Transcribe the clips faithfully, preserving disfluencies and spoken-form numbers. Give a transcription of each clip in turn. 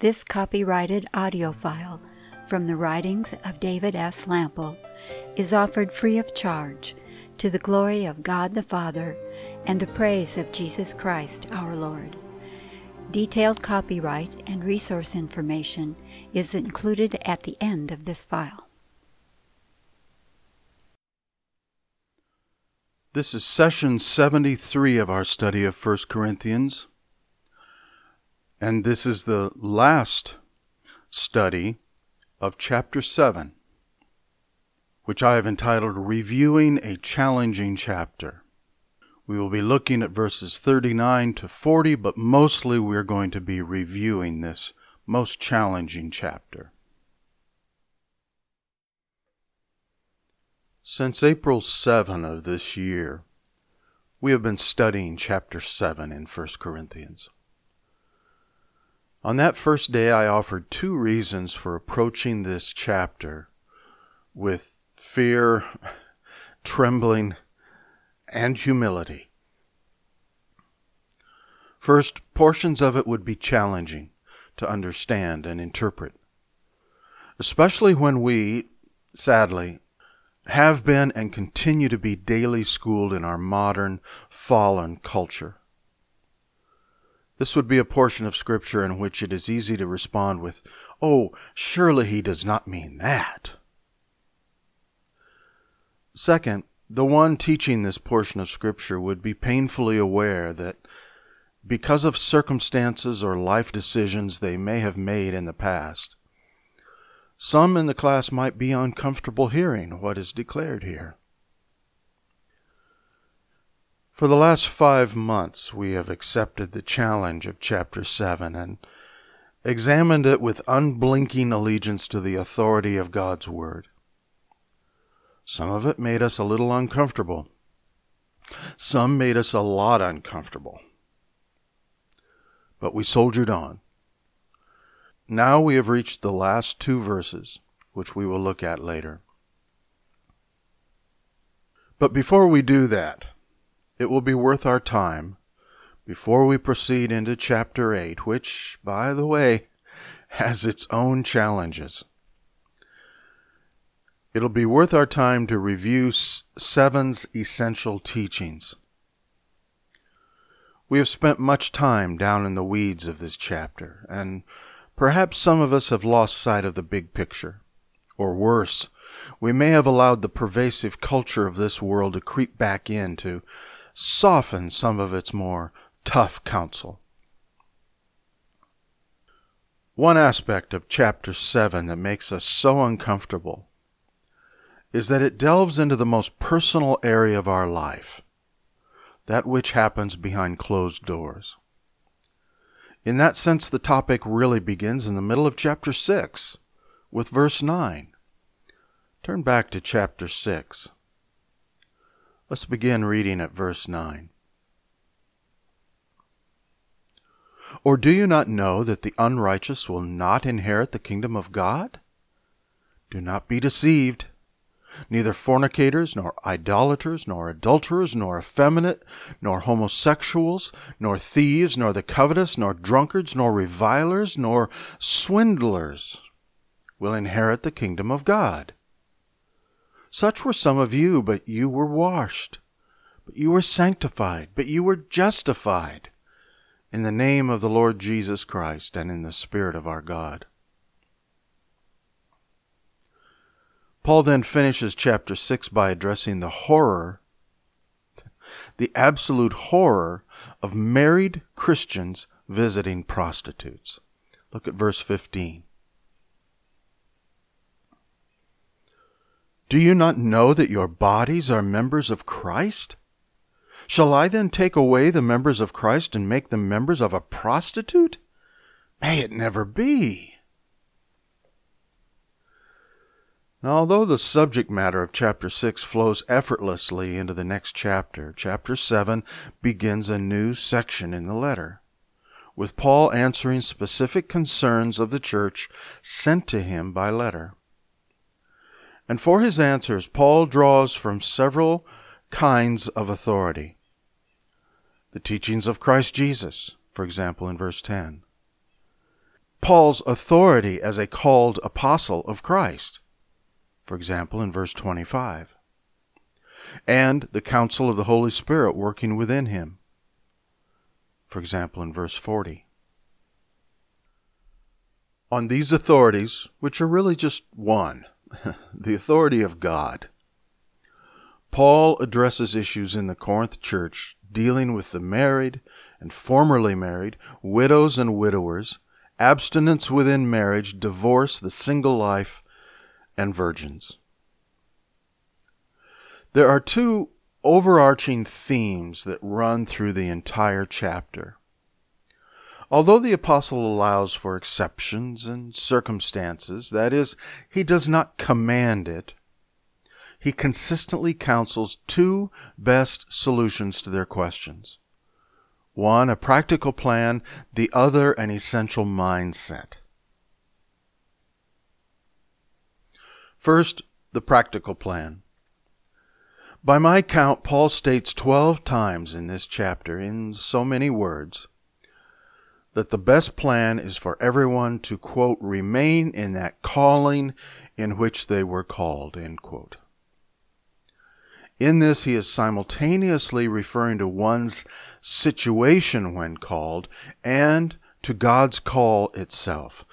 This copyrighted audio file from the writings of David S. Lample is offered free of charge to the glory of God the Father and the praise of Jesus Christ our Lord. Detailed copyright and resource information is included at the end of this file. This is session seventy-three of our study of First Corinthians, and this is the last study of chapter seven, which I have entitled Reviewing a Challenging Chapter. We will be looking at verses thirty-nine to forty, but mostly we're going to be reviewing this most challenging chapter. Since April seventh of this year, we have been studying chapter seven in First Corinthians. On that first day, I offered two reasons for approaching this chapter with fear, trembling, and humility. First, portions of it would be challenging to understand and interpret, especially when we, sadly, have been and continue to be daily schooled in our modern, fallen culture. This would be a portion of Scripture in which it is easy to respond with, "Oh, surely he does not mean that." Second, the one teaching this portion of Scripture would be painfully aware that because of circumstances or life decisions they may have made in the past, some in the class might be uncomfortable hearing what is declared here. For the last five months, we have accepted the challenge of chapter seven and examined it with unblinking allegiance to the authority of God's Word. Some of it made us a little uncomfortable. Some made us a lot uncomfortable. But we soldiered on. Now we have reached the last two verses, which we will look at later. But before we do that, it will be worth our time, before we proceed into chapter eight, which, by the way, has its own challenges. It'll be worth our time to review seven's essential teachings. We have spent much time down in the weeds of this chapter, and perhaps some of us have lost sight of the big picture. Or worse, we may have allowed the pervasive culture of this world to creep back in to soften some of its more tough counsel. One aspect of chapter seven that makes us so uncomfortable is that it delves into the most personal area of our life, that which happens behind closed doors. In that sense, the topic really begins in the middle of chapter six, with verse nine. Turn back to chapter six. Let's begin reading at verse nine. Or do you not know that the unrighteous will not inherit the kingdom of God? Do not be deceived. Neither fornicators, nor idolaters, nor adulterers, nor effeminate, nor homosexuals, nor thieves, nor the covetous, nor drunkards, nor revilers, nor swindlers will inherit the kingdom of God. Such were some of you, but you were washed, but you were sanctified, but you were justified in the name of the Lord Jesus Christ and in the Spirit of our God. Paul then finishes chapter six by addressing the horror, the absolute horror of married Christians visiting prostitutes. Look at verse fifteen. Do you not know that your bodies are members of Christ? Shall I then take away the members of Christ and make them members of a prostitute? May it never be. Now, although the subject matter of chapter six flows effortlessly into the next chapter, chapter seven begins a new section in the letter, with Paul answering specific concerns of the church sent to him by letter. And for his answers, Paul draws from several kinds of authority. The teachings of Christ Jesus, for example, in verse ten. Paul's authority as a called apostle of Christ, for example, in verse twenty-five, and the counsel of the Holy Spirit working within him, for example, in verse forty. On these authorities, which are really just one, the authority of God, Paul addresses issues in the Corinth church dealing with the married and formerly married, widows and widowers, abstinence within marriage, divorce, the single life, and virgins. There are two overarching themes that run through the entire chapter. Although the apostle allows for exceptions and circumstances, that is, he does not command it, he consistently counsels two best solutions to their questions. One, a practical plan, the other, an essential mindset. First, the practical plan. By my count, Paul states twelve times in this chapter, in so many words, that the best plan is for everyone to, quote, remain in that calling in which they were called, end quote. In this, he is simultaneously referring to one's situation when called and to God's call itself.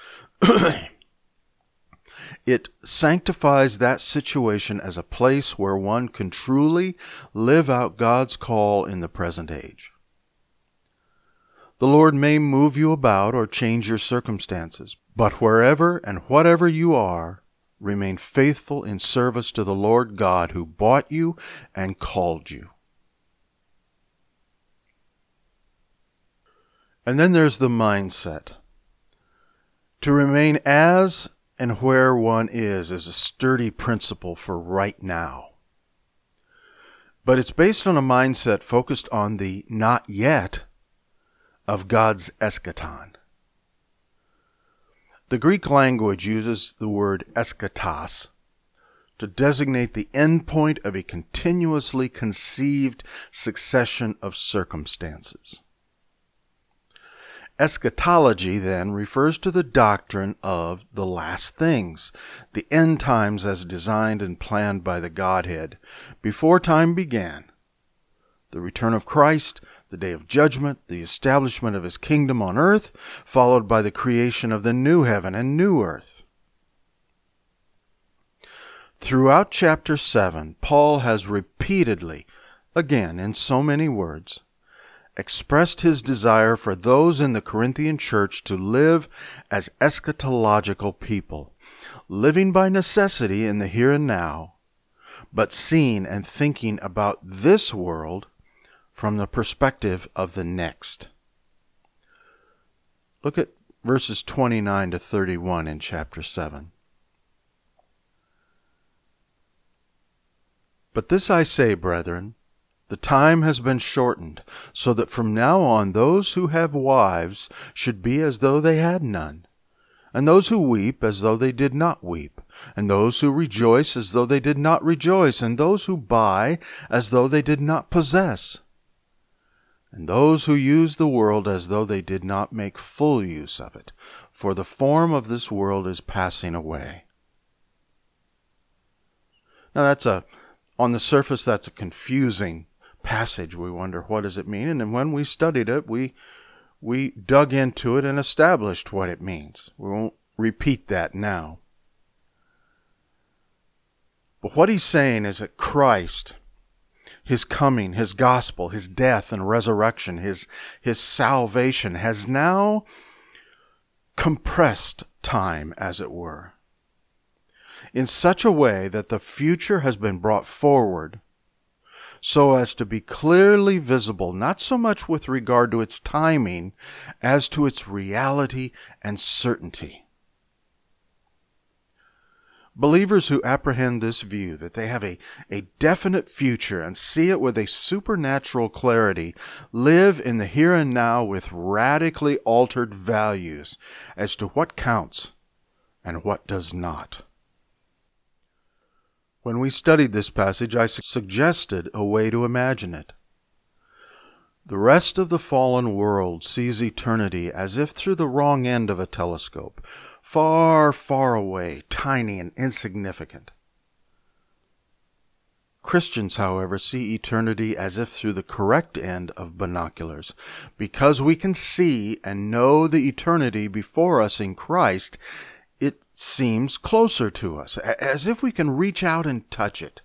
It sanctifies that situation as a place where one can truly live out God's call in the present age. The Lord may move you about or change your circumstances, but wherever and whatever you are, remain faithful in service to the Lord God who bought you and called you. And then there's the mindset. To remain as and where one is is a sturdy principle for right now. But it's based on a mindset focused on the not yet of God's eschaton. The Greek language uses the word eschatos to designate the end point of a continuously conceived succession of circumstances. Eschatology, then, refers to the doctrine of the last things, the end times as designed and planned by the Godhead before time began, the return of Christ, the day of judgment, the establishment of his kingdom on earth, followed by the creation of the new heaven and new earth. Throughout chapter seven, Paul has repeatedly, again in so many words, expressed his desire for those in the Corinthian church to live as eschatological people, living by necessity in the here and now, but seeing and thinking about this world from the perspective of the next. Look at verses twenty-nine to thirty-one in chapter seven. But this I say, brethren, the time has been shortened, so that from now on those who have wives should be as though they had none, and those who weep as though they did not weep, and those who rejoice as though they did not rejoice, and those who buy as though they did not possess, and those who use the world as though they did not make full use of it, for the form of this world is passing away. Now that's a, on the surface, that's a confusing passage. We wonder, what does it mean? And then when we studied it, we we dug into it and established what it means. We won't repeat that now. But what he's saying is that Christ, his coming, his gospel, his death and resurrection, his, his salvation has now compressed time, as it were, in such a way that the future has been brought forward so as to be clearly visible, not so much with regard to its timing as to its reality and certainty. Believers who apprehend this view, that they have a, a definite future and see it with a supernatural clarity, live in the here and now with radically altered values as to what counts and what does not. When we studied this passage, I su- suggested a way to imagine it. The rest of the fallen world sees eternity as if through the wrong end of a telescope, far, far away, tiny and insignificant. Christians, however, see eternity as if through the correct end of binoculars. Because we can see and know the eternity before us in Christ, it seems closer to us, as if we can reach out and touch it.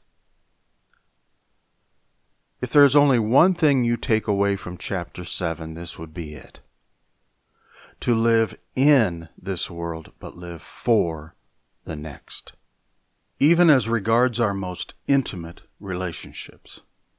If there is only one thing you take away from chapter seven, this would be it. To live in this world, but live for the next. Even as regards our most intimate relationships.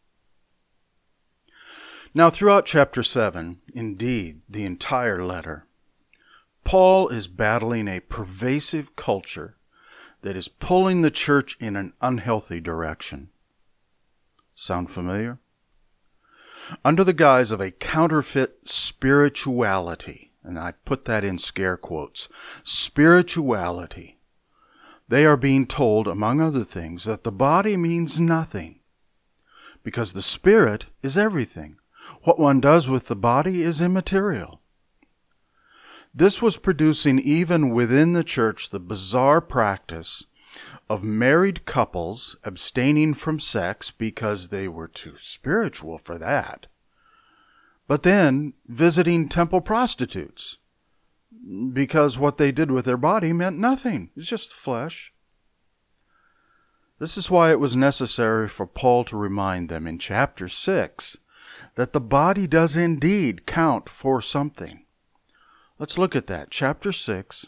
Now, throughout chapter seven, indeed, the entire letter, Paul is battling a pervasive culture that is pulling the church in an unhealthy direction. Sound familiar? Under the guise of a counterfeit spirituality, and I put that in scare quotes, spirituality, they are being told, among other things, that the body means nothing, because the spirit is everything. What one does with the body is immaterial. This was producing even within the church the bizarre practice of married couples abstaining from sex because they were too spiritual for that, but then visiting temple prostitutes because what they did with their body meant nothing. It's just flesh. This is why it was necessary for Paul to remind them in chapter six that the body does indeed count for something. Let's look at that. Chapter six,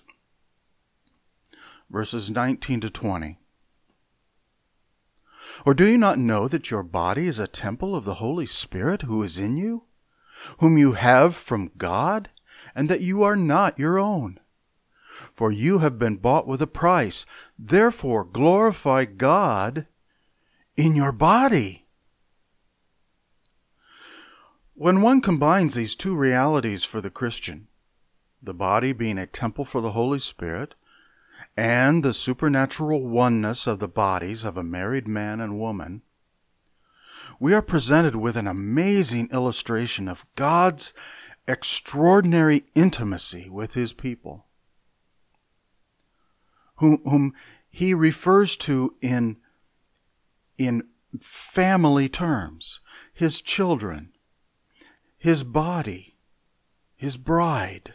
verses nineteen to twenty. Or do you not know that your body is a temple of the Holy Spirit who is in you, whom you have from God, and that you are not your own? For you have been bought with a price. Therefore glorify God in your body. When one combines these two realities for the Christian, the body being a temple for the Holy Spirit, and the supernatural oneness of the bodies of a married man and woman, we are presented with an amazing illustration of God's extraordinary intimacy with His people, whom, whom He refers to in, in family terms, His children, His body, His bride.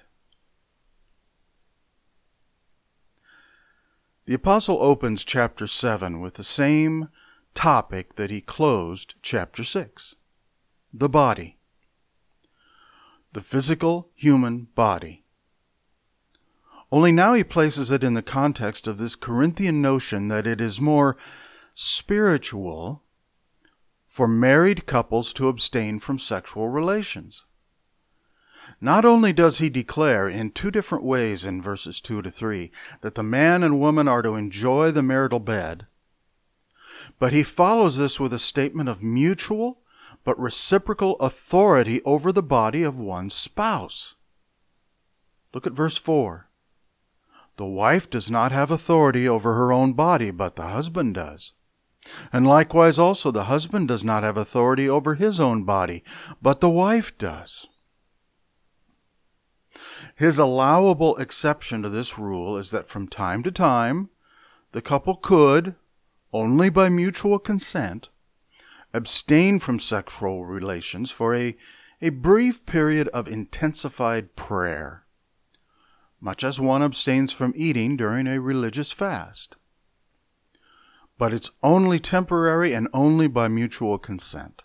The apostle opens chapter seven with the same topic that he closed chapter six, the body. The physical human body. Only now he places it in the context of this Corinthian notion that it is more spiritual for married couples to abstain from sexual relations. Not only does he declare in two different ways in verses two to three that the man and woman are to enjoy the marital bed, but he follows this with a statement of mutual but reciprocal authority over the body of one's spouse. Look at verse four. The wife does not have authority over her own body, but the husband does. And likewise also the husband does not have authority over his own body, but the wife does. His allowable exception to this rule is that from time to time, the couple could, only by mutual consent, abstain from sexual relations for a, a brief period of intensified prayer, much as one abstains from eating during a religious fast. But it's only temporary and only by mutual consent.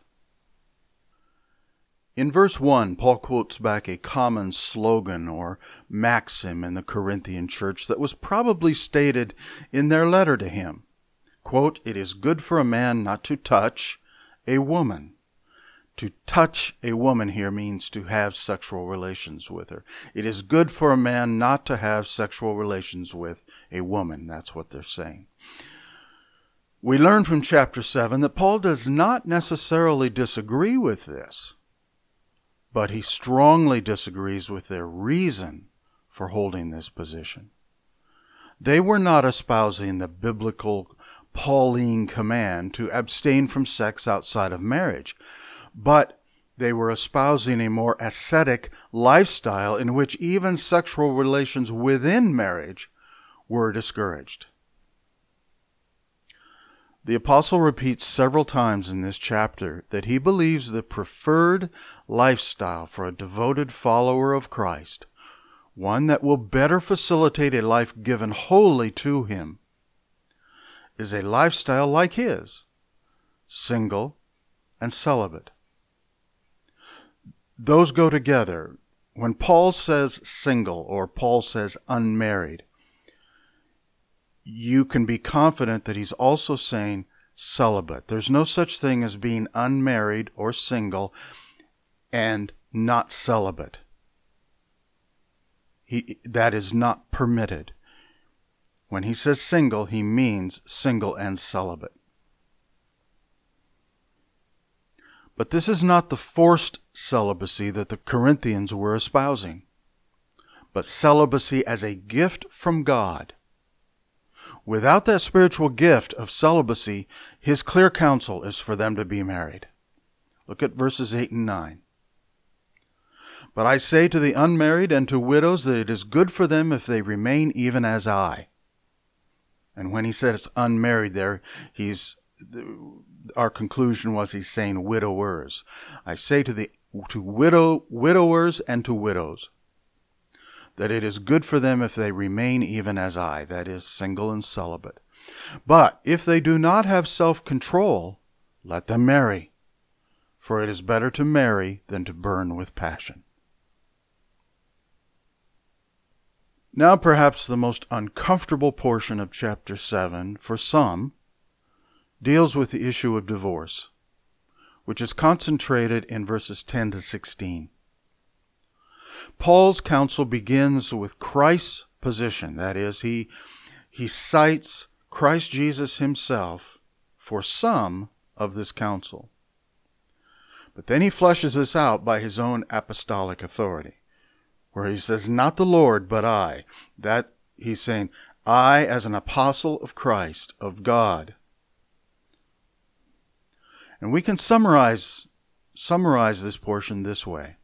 In verse one, Paul quotes back a common slogan or maxim in the Corinthian church that was probably stated in their letter to him. Quote, "It is good for a man not to touch a woman." To touch a woman here means to have sexual relations with her. It is good for a man not to have sexual relations with a woman. That's what they're saying. We learn from chapter seven that Paul does not necessarily disagree with this, but he strongly disagrees with their reason for holding this position. They were not espousing the biblical Pauline command to abstain from sex outside of marriage, but They were espousing a more ascetic lifestyle in which even sexual relations within marriage were discouraged. The apostle repeats several times in this chapter that he believes the preferred lifestyle for a devoted follower of Christ, one that will better facilitate a life given wholly to him, is a lifestyle like his, single and celibate. Those go together. When Paul says single or Paul says unmarried, you can be confident that he's also saying celibate. There's no such thing as being unmarried or single and not celibate. He, that is not permitted. When he says single, he means single and celibate. But this is not the forced celibacy that the Corinthians were espousing, but celibacy as a gift from God. Without that spiritual gift of celibacy, his clear counsel is for them to be married. Look at verses eight and nine. But I say to the unmarried and to widows that it is good for them if they remain even as I. And when he says unmarried there, he's our conclusion was he's saying widowers. I say to the to widow widowers and to widows that it is good for them if they remain even as I, that is, single and celibate. But if they do not have self-control, let them marry, for it is better to marry than to burn with passion. Now perhaps the most uncomfortable portion of chapter seven, for some, deals with the issue of divorce, which is concentrated in verses ten to sixteen. Paul's counsel begins with Christ's position. That is, he, he cites Christ Jesus himself for some of this counsel. But then he fleshes this out by his own apostolic authority, where he says, not the Lord, but I. That he's saying, I as an apostle of Christ, of God. And we can summarize, summarize this portion this way.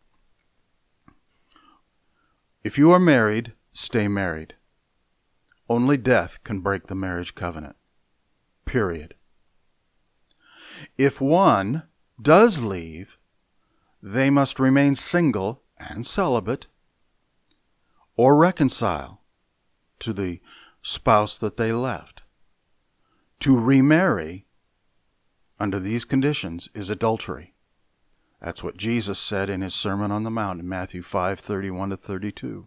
If you are married, stay married. Only death can break the marriage covenant. Period. If one does leave, they must remain single and celibate or reconcile to the spouse that they left. To remarry under these conditions is adultery. That's what Jesus said in his Sermon on the Mount in Matthew five, thirty-one to thirty-two.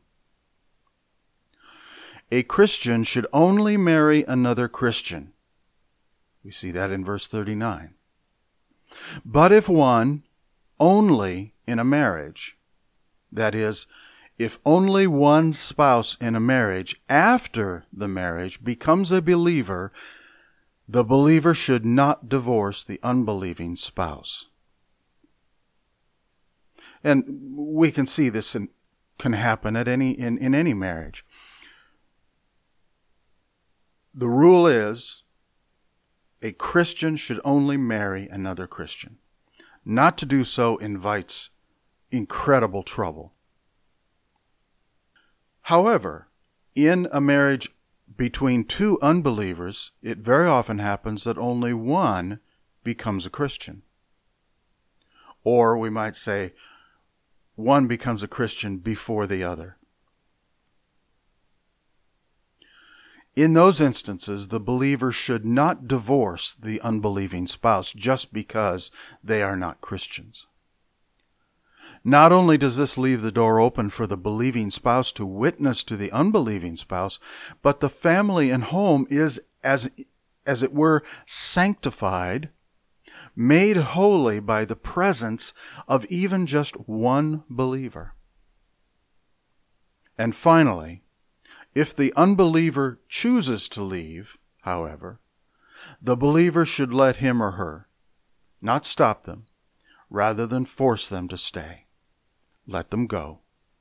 A Christian should only marry another Christian. We see that in verse thirty-nine. But if one only in a marriage, that is, if only one spouse in a marriage after the marriage becomes a believer, the believer should not divorce the unbelieving spouse. And we can see this in, can happen at any in, in any marriage. The rule is a Christian should only marry another Christian. Not to do so invites incredible trouble. However, in a marriage between two unbelievers, it very often happens that only one becomes a Christian. Or we might say, one becomes a Christian before the other. In those instances, the believer should not divorce the unbelieving spouse just because they are not Christians. Not only does this leave the door open for the believing spouse to witness to the unbelieving spouse, but the family and home is, as, as it were, sanctified, made holy by the presence of even just one believer. And finally, if the unbeliever chooses to leave, however, the believer should let him or her, not stop them, rather than force them to stay. Let them go.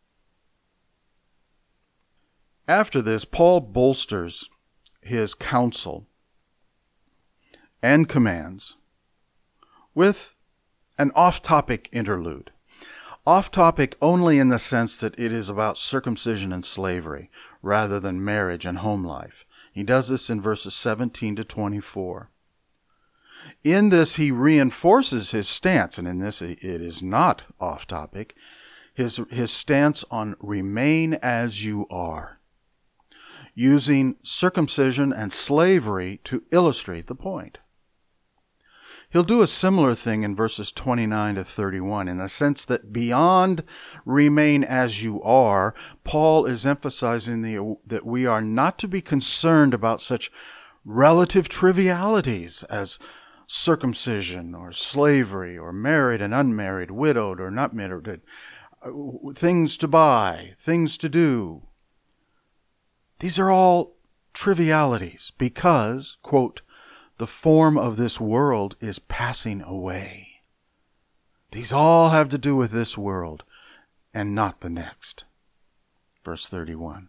After this, Paul bolsters his counsel and commands with an off-topic interlude. Off-topic only in the sense that it is about circumcision and slavery, rather than marriage and home life. He does this in verses seventeen to twenty-four. In this, he reinforces his stance, and in this it is not off-topic, his, his stance on remain as you are, using circumcision and slavery to illustrate the point. He'll do a similar thing in verses twenty-nine to thirty-one, in the sense that beyond remain as you are, Paul is emphasizing the, that we are not to be concerned about such relative trivialities as circumcision or slavery or married and unmarried, widowed or not married, things to buy, things to do. These are all trivialities because, quote, the form of this world is passing away. These all have to do with this world and not the next. Verse thirty-one.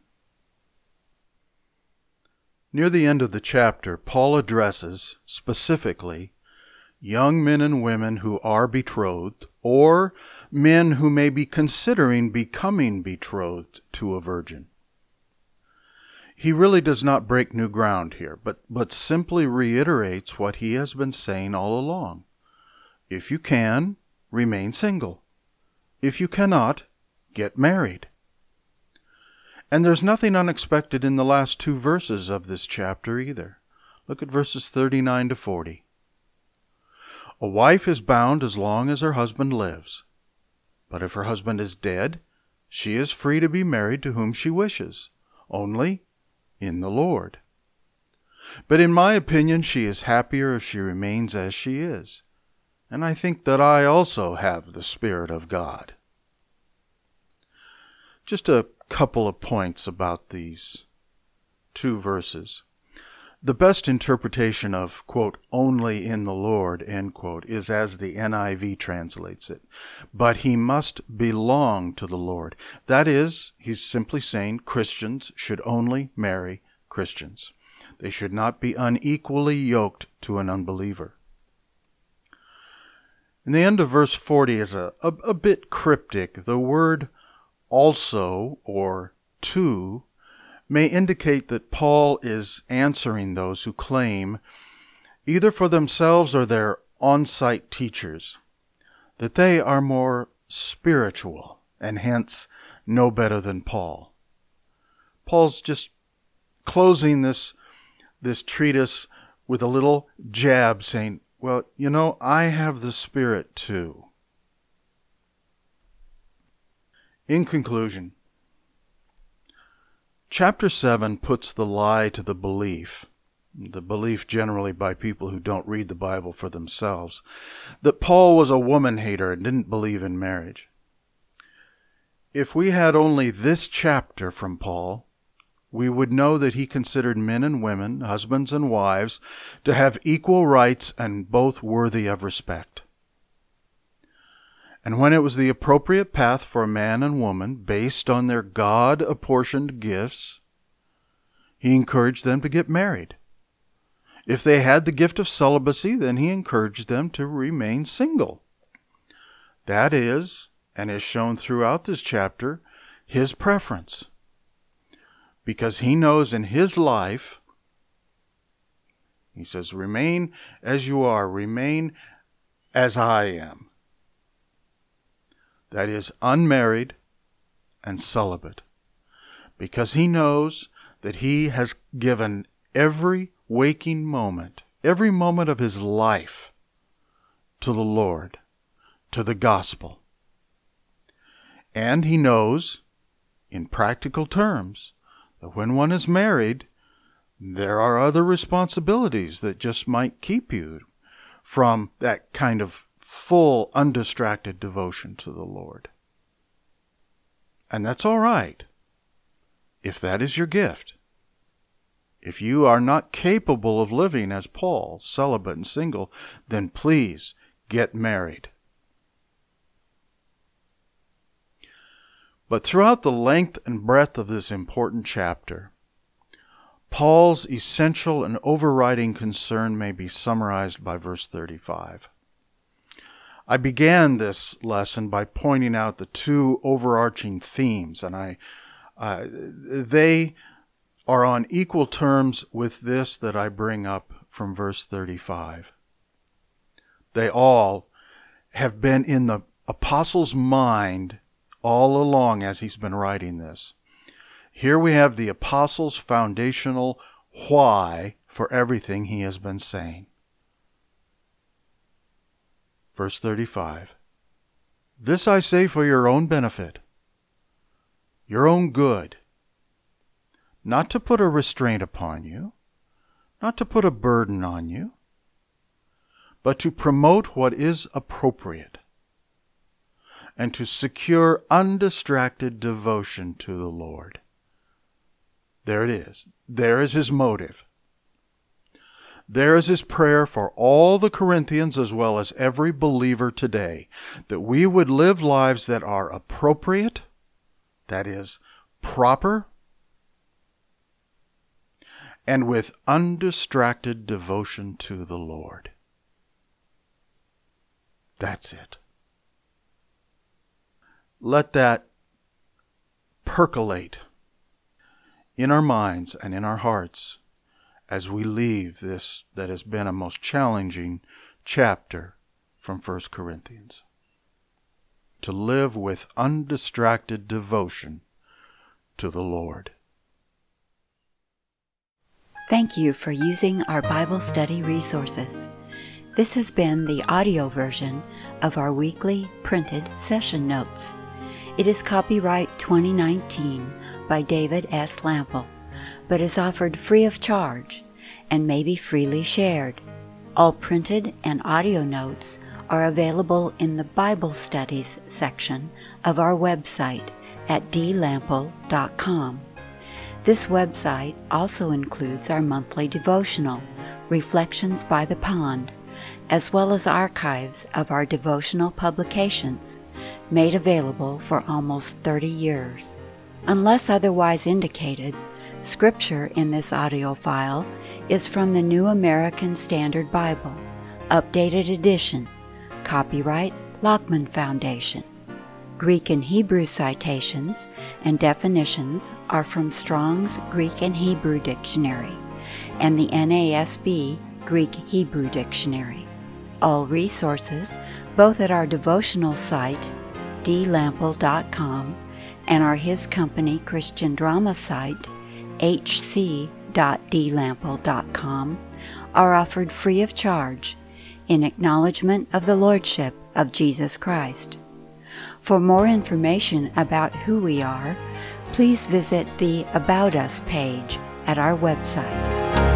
Near the end of the chapter, Paul addresses specifically young men and women who are betrothed, or men who may be considering becoming betrothed to a virgin. He really does not break new ground here, but, but simply reiterates what he has been saying all along. If you can, remain single. If you cannot, get married. And there's nothing unexpected in the last two verses of this chapter either. Look at verses thirty-nine to forty. A wife is bound as long as her husband lives. But if her husband is dead, she is free to be married to whom she wishes, only in the Lord. But in my opinion, she is happier if she remains as she is. And I think that I also have the Spirit of God. Just a couple of points about these two verses. The best interpretation of, quote, only in the Lord, end quote, is as the N I V translates it. But he must belong to the Lord. That is, he's simply saying Christians should only marry Christians. They should not be unequally yoked to an unbeliever. And the end of verse forty is a, a, a bit cryptic. The word also, or to, may indicate that Paul is answering those who claim, either for themselves or their on-site teachers, that they are more spiritual and hence know better than Paul. Paul's just closing this, this treatise with a little jab saying, well, you know, I have the Spirit too. In conclusion, Chapter seven puts the lie to the belief, the belief generally by people who don't read the Bible for themselves, that Paul was a woman hater and didn't believe in marriage. If we had only this chapter from Paul, we would know that he considered men and women, husbands and wives, to have equal rights and both worthy of respect. And when it was the appropriate path for a man and woman, based on their God-apportioned gifts, he encouraged them to get married. If they had the gift of celibacy, then he encouraged them to remain single. That is, and is shown throughout this chapter, his preference. Because he knows in his life, he says, remain as you are, remain as I am. That is, unmarried and celibate, because he knows that he has given every waking moment, every moment of his life to the Lord, to the gospel. And he knows, in practical terms, that when one is married, there are other responsibilities that just might keep you from that kind of full, undistracted devotion to the Lord. And that's all right, if that is your gift. If you are not capable of living as Paul, celibate and single, then please get married. But throughout the length and breadth of this important chapter, Paul's essential and overriding concern may be summarized by verse thirty-five. I began this lesson by pointing out the two overarching themes, and I uh, they are on equal terms with this that I bring up from verse thirty-five. They all have been in the apostle's mind all along as he's been writing this. Here we have the apostle's foundational why for everything he has been saying. Verse thirty-five. This I say for your own benefit, your own good, not to put a restraint upon you, not to put a burden on you, but to promote what is appropriate, and to secure undistracted devotion to the Lord. There it is. There is his motive. There is his prayer for all the Corinthians as well as every believer today, that we would live lives that are appropriate, that is, proper, and with undistracted devotion to the Lord. That's it. Let that percolate in our minds and in our hearts as we leave this that has been a most challenging chapter from First Corinthians. To live with undistracted devotion to the Lord. Thank you for using our Bible study resources. This has been the audio version of our weekly printed session notes. It is copyright twenty nineteen by David S. Lample, but is offered free of charge and may be freely shared. All printed and audio notes are available in the Bible Studies section of our website at d lample dot com. This website also includes our monthly devotional, Reflections by the Pond, as well as archives of our devotional publications, made available for almost thirty years. Unless otherwise indicated, scripture in this audio file is from the New American Standard Bible, Updated Edition, copyright Lockman Foundation. Greek and Hebrew citations and definitions are from Strong's Greek and Hebrew Dictionary and the N A S B Greek-Hebrew Dictionary. All resources, both at our devotional site, d lample dot com, and our His Company Christian drama site, h c dot d lample dot com, are offered free of charge in acknowledgement of the Lordship of Jesus Christ. For more information about who we are, please visit the About Us page at our website.